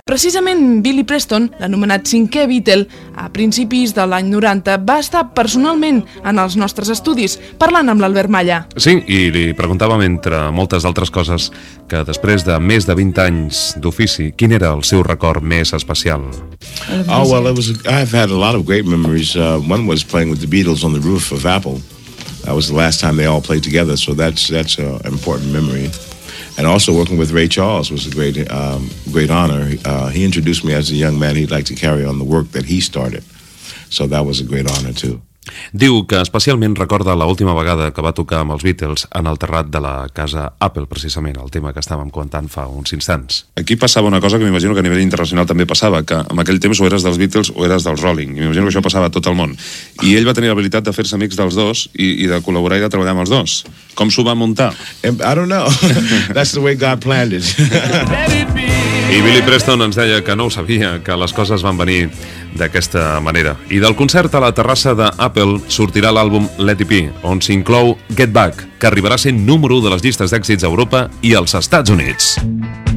Precisament Billy Preston, l'anomenat cinquè Beatle, a principis de l'any 90, va estar personalment en els nostres estudis, parlant amb l'Albert Malla. Sí, i li preguntàvem, entre moltes altres coses, que després de més de 20 anys d'ofici, quin era el seu record més especial? Oh, well, I've had a lot of great memories. One was playing with the Beatles on the roof of Apple. That was the last time they all played together, so that's an important memory. And also working with Ray Charles was a great honor. He introduced me as a young man. He'd like to carry on the work that he started. So that was a great honor too. Diu que especialment recorda l'última vegada que va tocar amb els Beatles en el terrat de la casa Apple, precisament, el tema que estàvem comentant fa uns instants. Aquí passava una cosa que m'imagino que a nivell internacional també passava, que en aquell temps o eres dels Beatles o eres dels Rolling, i m'imagino que això passava a tot el món. I ell va tenir l'habilitat de fer-se amics dels dos i de col·laborar i de treballar amb els dos. Com s'ho va muntar? I don't know. That's the way God planned it. I Billy Preston ens deia que no ho sabia, que les coses van venir d'aquesta manera. I del concert a la terrassa d'Apple sortirà l'àlbum Let It Be, on s'inclou Get Back, que arribarà a ser número 1 de les llistes d'èxits a Europa i als Estats Units.